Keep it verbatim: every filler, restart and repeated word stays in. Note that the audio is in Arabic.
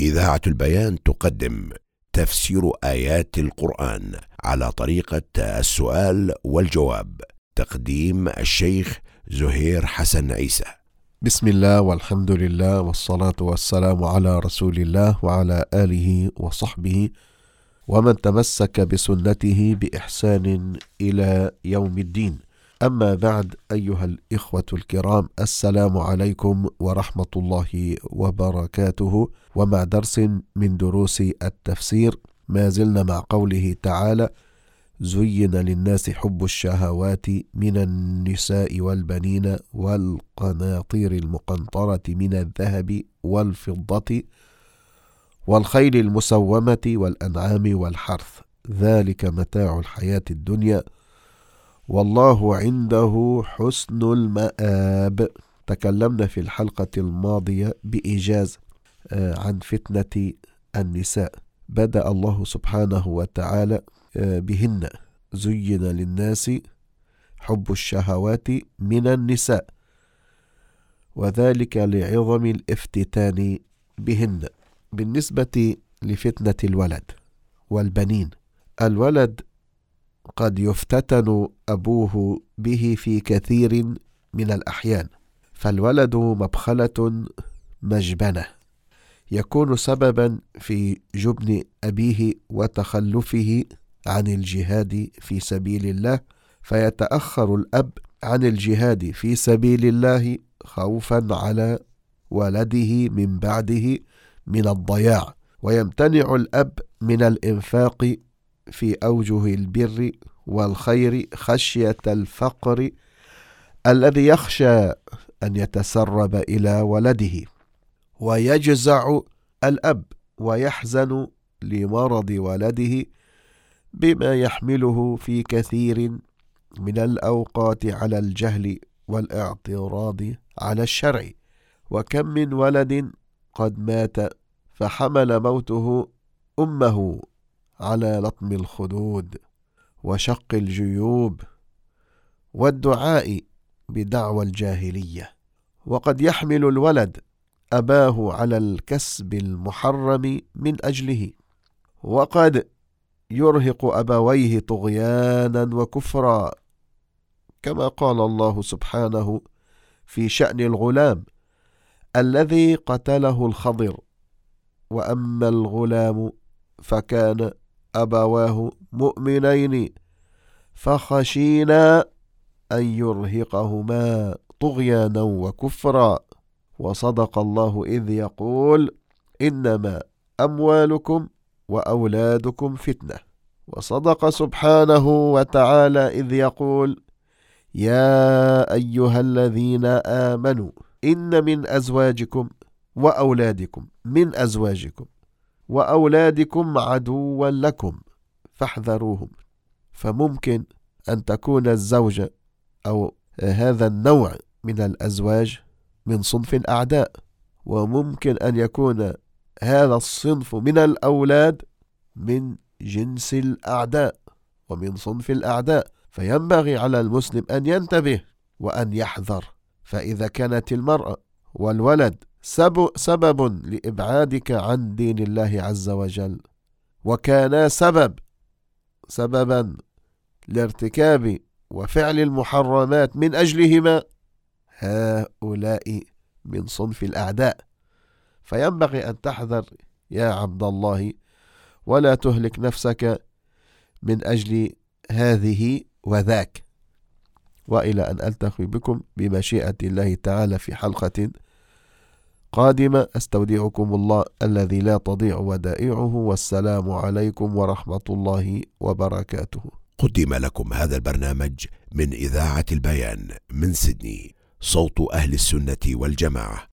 إذاعة البيان تقدم تفسير آيات القرآن على طريقة السؤال والجواب. تقديم الشيخ زهير حسن عيسى. بسم الله والحمد لله والصلاة والسلام على رسول الله وعلى آله وصحبه ومن تمسك بسنته بإحسان إلى يوم الدين. أما بعد، أيها الإخوة الكرام، السلام عليكم ورحمة الله وبركاته، ومع درس من دروس التفسير. ما زلنا مع قوله تعالى: زين للناس حب الشهوات من النساء والبنين والقناطير المقنطرة من الذهب والفضة والخيل المسومة والأنعام والحرث، ذلك متاع الحياة الدنيا والله عنده حسن المآب. تكلمنا في الحلقة الماضية بإيجاز عن فتنة النساء. بدأ الله سبحانه وتعالى بهن: زين للناس حب الشهوات من النساء، وذلك لعظم الافتتان بهن. بالنسبة لفتنة الولد والبنين، الولد قد يفتتن أبوه به في كثير من الأحيان، فالولد مبخلة مجبنة يكون سببا في جبن أبيه وتخلفه عن الجهاد في سبيل الله، فيتأخر الأب عن الجهاد في سبيل الله خوفا على ولده من بعده من الضياع، ويمتنع الأب من الإنفاق في أوجه البر والخير خشية الفقر الذي يخشى أن يتسرب إلى ولده، ويجزع الأب ويحزن لمرض ولده بما يحمله في كثير من الأوقات على الجهل والاعتراض على الشرع. وكم من ولد قد مات فحمل موته أمه على لطم الخدود وشق الجيوب والدعاء بدعوى الجاهلية. وقد يحمل الولد أباه على الكسب المحرم من أجله، وقد يرهق أبويه طغيانا وكفرا، كما قال الله سبحانه في شأن الغلام الذي قتله الخضر: وأما الغلام فكان أبواه مؤمنين فخشينا أن يرهقهما طغيانا وكفرا. وصدق الله إذ يقول: إنما أموالكم وأولادكم فتنة. وصدق سبحانه وتعالى إذ يقول: يا أيها الذين آمنوا إن من أزواجكم وأولادكم من أزواجكم وأولادكم عدوا لكم فاحذروهم. فممكن أن تكون الزوجة أو هذا النوع من الأزواج من صنف الأعداء، وممكن أن يكون هذا الصنف من الأولاد من جنس الأعداء ومن صنف الأعداء، فينبغي على المسلم أن ينتبه وأن يحذر. فإذا كانت المرأة والولد سبب لإبعادك عن دين الله عز وجل، وكانا سبب سببا لارتكاب وفعل المحرمات من أجلهما، هؤلاء من صنف الأعداء، فينبغي أن تحذر يا عبد الله، ولا تهلك نفسك من أجل هذه وذاك. وإلى أن ألتقي بكم بمشيئة الله تعالى في حلقة قادمة، أستودعكم الله الذي لا تضيع ودائعه، والسلام عليكم ورحمة الله وبركاته. قدم لكم هذا البرنامج من إذاعة البيان من سيدني، صوت أهل السنة والجماعة.